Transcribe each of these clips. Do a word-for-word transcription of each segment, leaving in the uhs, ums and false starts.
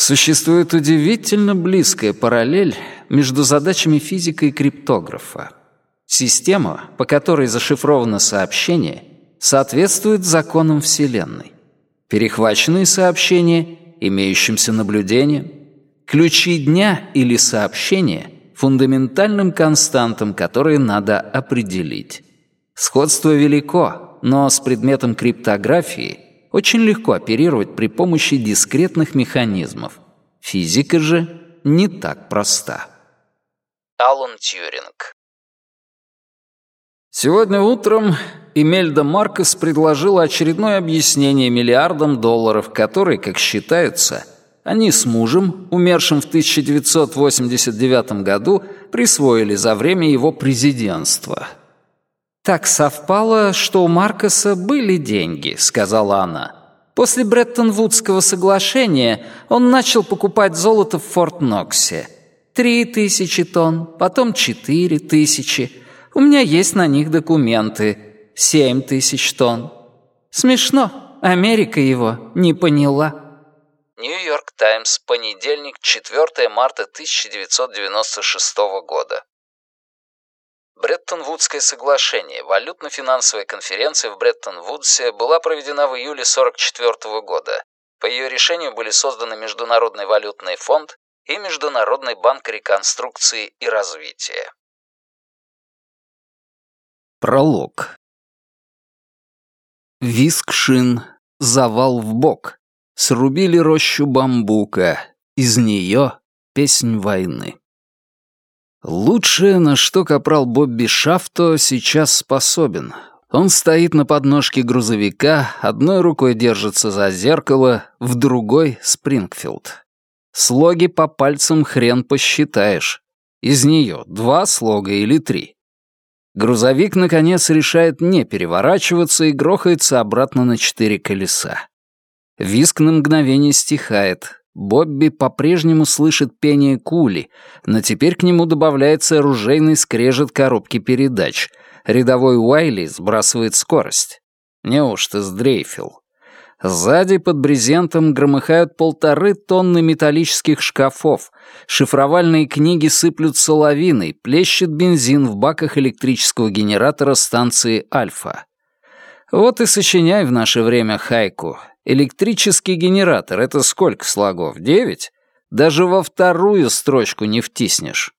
Существует удивительно близкая параллель между задачами физика и криптографа. Система, по которой зашифровано сообщение, соответствует законам Вселенной. Перехваченные сообщения — имеющимся наблюдениям, ключи дня или сообщения — фундаментальным константам, которые надо определить. Сходство велико, но с предметом криптографии очень легко оперировать при помощи дискретных механизмов. Физика же не так проста. Алан Тьюринг. Сегодня утром Имельда Маркос предложила очередное объяснение миллиардам долларов, которые, как считается, они с мужем, умершим в тысяча девятьсот восемьдесят девятом году, присвоили за время его президентства. «Так совпало, что у Маркоса были деньги», — сказала она. «После Бреттон-Вудского соглашения он начал покупать золото в Форт-Ноксе. Три тысячи тонн, потом четыре тысячи. У меня есть на них документы. Семь тысяч тонн. Смешно, Америка его не поняла». Нью-Йорк Таймс, понедельник, четвёртого марта тысяча девятьсот девяносто шестого года. Бреттон-Вудское соглашение, валютно-финансовая конференция в Бреттон-Вудсе, была проведена в июле сорок четвёртого года. По ее решению были созданы Международный валютный фонд и Международный банк реконструкции и развития. Пролог. Визг шин, завал в бок. Срубили рощу бамбука. Из нее песнь войны. Лучшее, на что капрал Бобби Шафто сейчас способен. Он стоит на подножке грузовика, одной рукой держится за зеркало, в другой — Спрингфилд. Слоги по пальцам хрен посчитаешь. Из нее два слога или три. Грузовик, наконец, решает не переворачиваться и грохается обратно на четыре колеса. Визг на мгновение стихает. Бобби по-прежнему слышит пение кули, но теперь к нему добавляется оружейный скрежет коробки передач. Рядовой Уайли сбрасывает скорость. Неужто сдрейфил? Сзади под брезентом громыхают полторы тонны металлических шкафов, шифровальные книги сыплются лавиной, плещет бензин в баках электрического генератора станции «Альфа». Вот и сочиняй в наше время хайку. Электрический генератор — это сколько слогов? Девять? Даже во вторую строчку не втиснешь.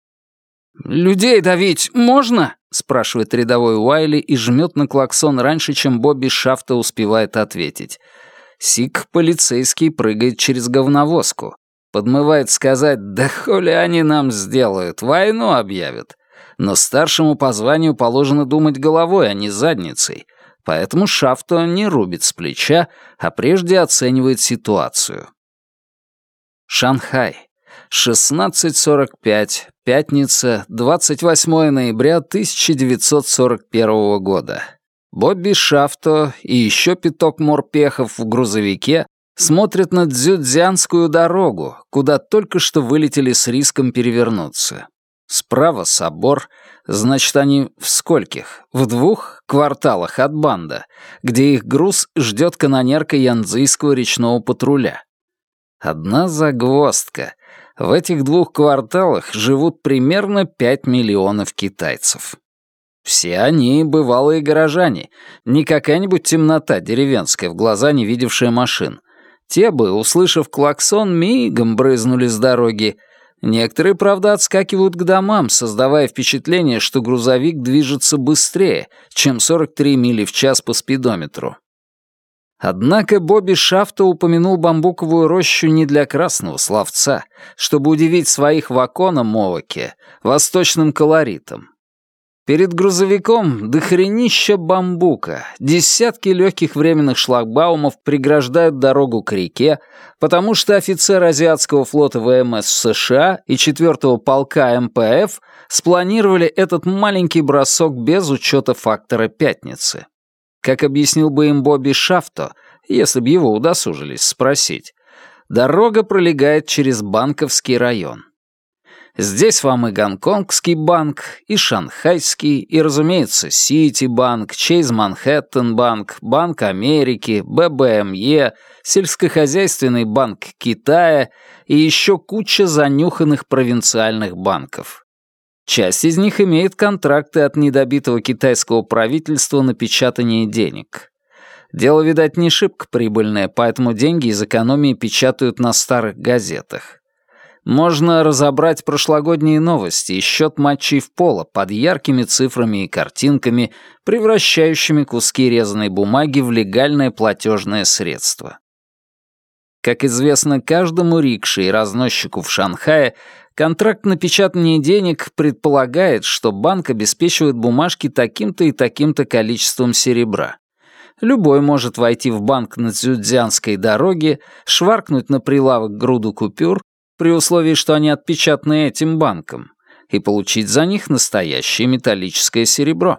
«Людей давить можно?» — спрашивает рядовой Уайли и жмет на клаксон раньше, чем Бобби Шафто успевает ответить. Сик полицейский прыгает через говновозку. Подмывает сказать: «Да хули они нам сделают, войну объявят». Но старшему по званию положено думать головой, а не задницей. Поэтому Шафто не рубит с плеча, а прежде оценивает ситуацию. Шанхай. шестнадцать сорок пять. Пятница, двадцать восьмого ноября тысяча девятьсот сорок первого года. Бобби Шафто и еще пяток морпехов в грузовике смотрят на Цзюцзянскую дорогу, куда только что вылетели с риском перевернуться. Справа собор, значит, они в скольких? В двух кварталах от Банда, где их груз ждет канонерка Янцзыйского речного патруля. Одна загвоздка. В этих двух кварталах живут примерно пять миллионов китайцев. Все они бывалые горожане, не какая-нибудь темнота деревенская, в глаза не видевшая машин. Те бы, услышав клаксон, мигом брызнули с дороги. Некоторые, правда, отскакивают к домам, создавая впечатление, что грузовик движется быстрее, чем сорок три мили в час по спидометру. Однако Бобби Шафто упомянул бамбуковую рощу не для красного словца, чтобы удивить своих вакона Моваке восточным колоритом. Перед грузовиком дохренища бамбука, десятки легких временных шлагбаумов преграждают дорогу к реке, потому что офицер Азиатского флота ВМС США и четвёртого полка МПФ спланировали этот маленький бросок без учета фактора пятницы. Как объяснил бы им Бобби Шафто, если бы его удосужились спросить, дорога пролегает через Банковский район. Здесь вам и Гонконгский банк, и Шанхайский, и, разумеется, Ситибанк, Чейз Манхэттен банк, Банк Америки, бэ бэ эм е, Сельскохозяйственный банк Китая и еще куча занюханных провинциальных банков. Часть из них имеет контракты от недобитого китайского правительства на печатание денег. Дело, видать, не шибко прибыльное, поэтому деньги из экономии печатают на старых газетах. Можно разобрать прошлогодние новости и счет матчей в поло под яркими цифрами и картинками, превращающими куски резаной бумаги в легальное платежное средство. Как известно каждому рикше и разносчику в Шанхае, контракт на печатание денег предполагает, что банк обеспечивает бумажки таким-то и таким-то количеством серебра. Любой может войти в банк на Цзюцзянской дороге, шваркнуть на прилавок груду купюр, при условии, что они отпечатаны этим банком, и получить за них настоящее металлическое серебро.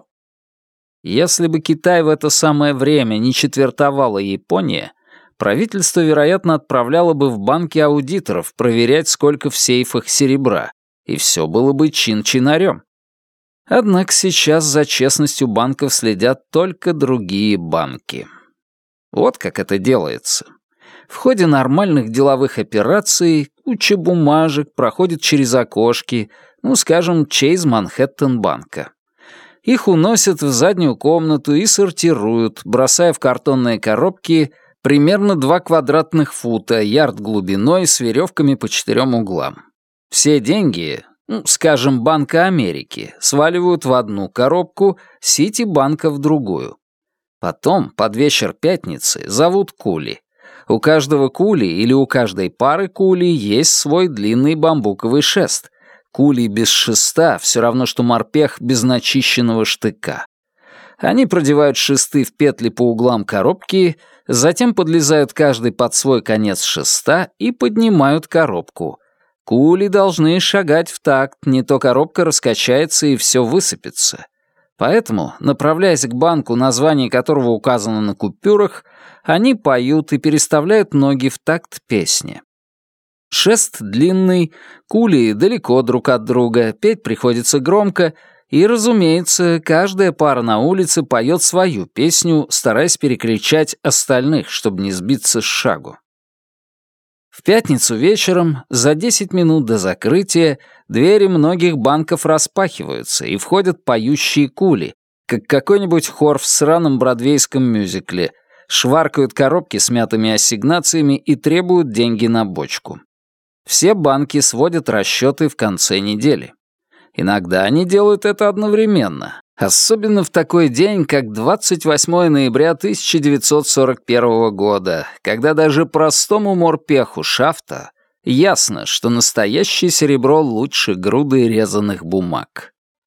Если бы Китай в это самое время не четвертовала Япония, правительство, вероятно, отправляло бы в банки аудиторов проверять, сколько в сейфах серебра, и все было бы чин-чинарем. Однако сейчас за честностью банков следят только другие банки. Вот как это делается. В ходе нормальных деловых операций куча бумажек проходит через окошки, ну, скажем, Чейз Манхэттен банка. Их уносят в заднюю комнату и сортируют, бросая в картонные коробки примерно два квадратных фута, ярд глубиной с веревками по четырем углам. Все деньги, ну, скажем, Банка Америки, сваливают в одну коробку, Ситибанка в другую. Потом, под вечер пятницы, зовут кули. У каждого кули или у каждой пары кули есть свой длинный бамбуковый шест. Кули без шеста все равно, что морпех без начищенного штыка. Они продевают шесты в петли по углам коробки, затем подлезают каждый под свой конец шеста и поднимают коробку. Кули должны шагать в такт, не то коробка раскачается и все высыпется. Поэтому, направляясь к банку, название которого указано на купюрах, они поют и переставляют ноги в такт песни. Шест длинный, кули далеко друг от друга, петь приходится громко, и, разумеется, каждая пара на улице поет свою песню, стараясь перекричать остальных, чтобы не сбиться с шагу. В пятницу вечером, за десять минут до закрытия, двери многих банков распахиваются, и входят поющие кули, как какой-нибудь хор в сраном бродвейском мюзикле, шваркают коробки с мятыми ассигнациями и требуют деньги на бочку. Все банки сводят расчеты в конце недели. Иногда они делают это одновременно, особенно в такой день, как двадцать восьмое ноября тысяча девятьсот сорок первого года, когда даже простому морпеху шафта ясно, что настоящее серебро лучше груды резаных бумаг.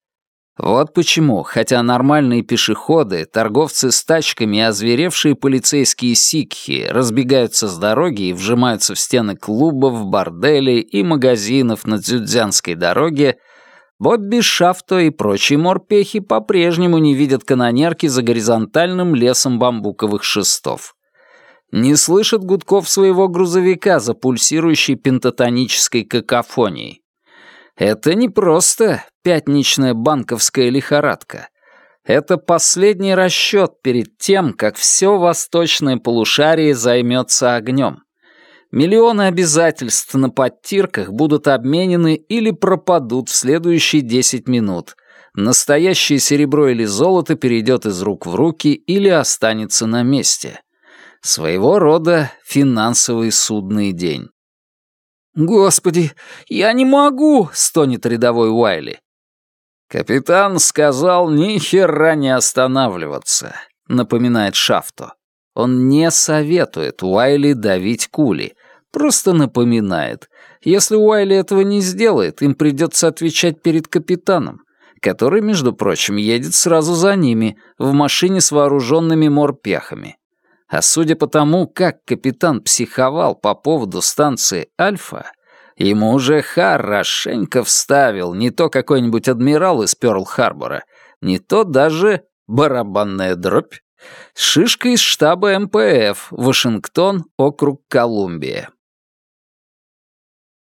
Вот почему, хотя нормальные пешеходы, торговцы с тачками и озверевшие полицейские сикхи разбегаются с дороги и вжимаются в стены клубов, борделей и магазинов на Цзюцзянской дороге, Бобби Шафто и прочие морпехи по-прежнему не видят канонерки за горизонтальным лесом бамбуковых шестов. Не слышат гудков своего грузовика за пульсирующей пентатонической какофонией. Это не просто пятничная банковская лихорадка. Это последний расчет перед тем, как все восточное полушарие займется огнем. Миллионы обязательств на подтирках будут обменены или пропадут в следующие десять минут. Настоящее серебро или золото перейдет из рук в руки или останется на месте. Своего рода финансовый судный день. «Господи, я не могу!» — стонет рядовой Уайли. «Капитан сказал ни хера не останавливаться», — напоминает Шафто. Он не советует Уайли давить кули, просто напоминает. Если Уайли этого не сделает, им придется отвечать перед капитаном, который, между прочим, едет сразу за ними, в машине с вооруженными морпехами. А судя по тому, как капитан психовал по поводу станции «Альфа», ему уже хорошенько вставил не то какой-нибудь адмирал из Пёрл-Харбора, не то даже барабанная дробь, шишка из штаба эм пэ эф, Вашингтон, округ Колумбия.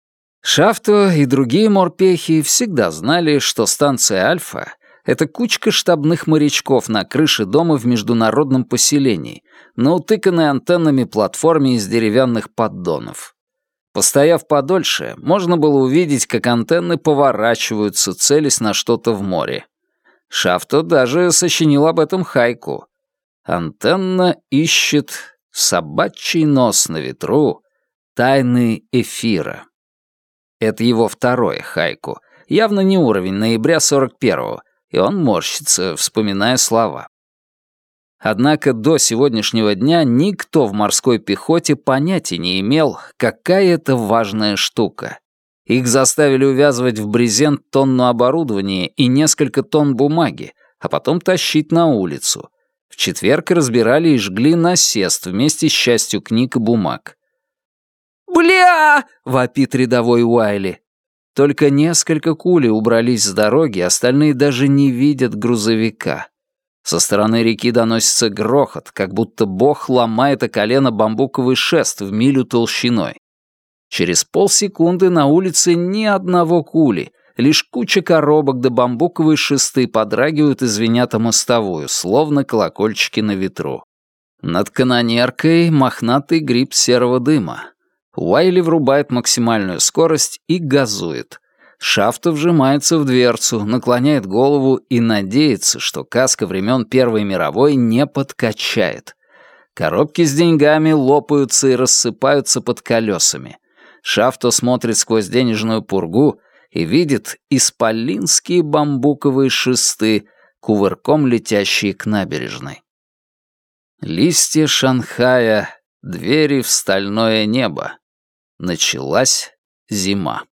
Шафто и другие морпехи всегда знали, что станция «Альфа» — это кучка штабных морячков на крыше дома в международном поселении, на утыканной антеннами платформе из деревянных поддонов. Постояв подольше, можно было увидеть, как антенны поворачиваются, целясь на что-то в море. Шафто даже сочинил об этом хайку. «Антенна ищет собачий нос на ветру, тайны эфира». Это его второе хайку, явно не уровень ноября сорок первого, и он морщится, вспоминая слова. Однако до сегодняшнего дня никто в морской пехоте понятия не имел, какая это важная штука. Их заставили увязывать в брезент тонну оборудования и несколько тонн бумаги, а потом тащить на улицу. В четверг разбирали и жгли насест вместе с частью книг и бумаг. «Бля!» — вопит рядовой Уайли. Только несколько кулей убрались с дороги, остальные даже не видят грузовика. Со стороны реки доносится грохот, как будто бог ломает о колено бамбуковый шест в милю толщиной. Через полсекунды на улице ни одного кули, лишь куча коробок да бамбуковые шесты подрагивают и звенят о мостовую, словно колокольчики на ветру. Над канонеркой мохнатый гриб серого дыма. Уайли врубает максимальную скорость и газует. Шафто вжимается в дверцу, наклоняет голову и надеется, что каска времен Первой мировой не подкачает. Коробки с деньгами лопаются и рассыпаются под колесами. Шафто смотрит сквозь денежную пургу и видит исполинские бамбуковые шесты, кувырком летящие к набережной. Листья Шанхая, двери в стальное небо. Началась зима.